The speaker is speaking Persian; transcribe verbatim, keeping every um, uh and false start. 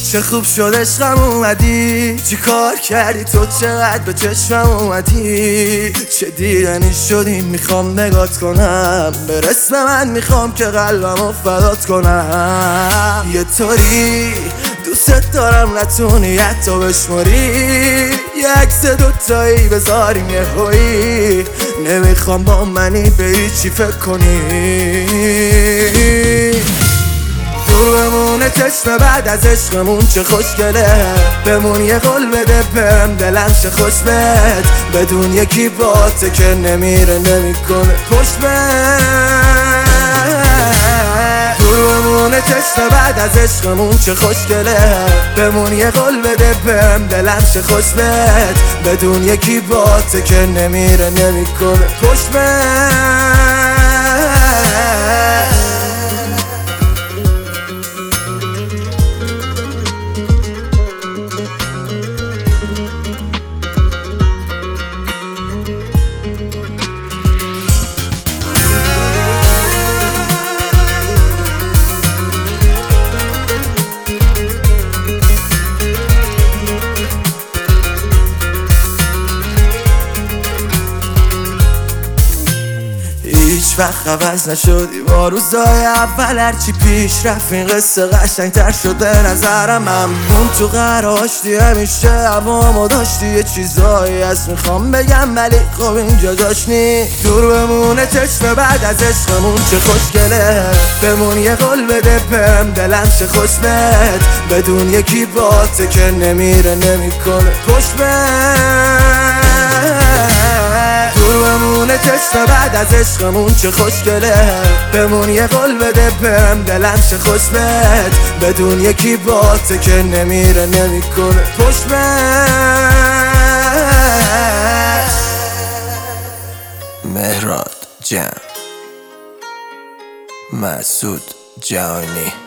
چه خوب شد عشقم اومدی، چی کار کردی تو چقدر به چشمم اومدی. چه دیدنی شدی میخوام نگات کنم، به رسم من میخوام که قلبمو فدات کنم. یه طوری دوست دارم نتونی حتی بشماری، یه عکس دوتایی بذاریم یه هایی. نمیخوام با منی به هیچی فکر کنی، دور بمونه چشم بعد از عشقمون چه خوشگله. بمون یه قول بده بهم دلم چه خوش بهت، بدون یکی باته که نمیره نمیکنه پشت بهت. دور بمونه چشم بعد از عشقمون چه خوشگله. بمون یه قول بده بهم دلم چه خوش بهت، بدون یکی باته که نمیره نمیکنه پشت بهت. هیچ وقت عوض نشدی با روزای اول، هرچی پیش رفت این قصه قشنگتر شد به نظرم. همون تو قراشتی همیشه هوامو داشتی، یه چیزایی هست میخوام بگم ولی خب اینجا جاش نی. دور بمونه چشم بعد از عشقمون چه خوشگله. بمون یه قول بده بهم دلم چه خوش بهت، بدون یکی باته که نمیره نمیکنه پشت بهت. دور بمونه چشم بعد از عشقمون چه خوشگله. بمون یه قول بده بهم دلم چه خوش بهت، بدون یکی باته که نمیره نمیکنه پشت بهت. مهراد جمع، مسعود جهانی.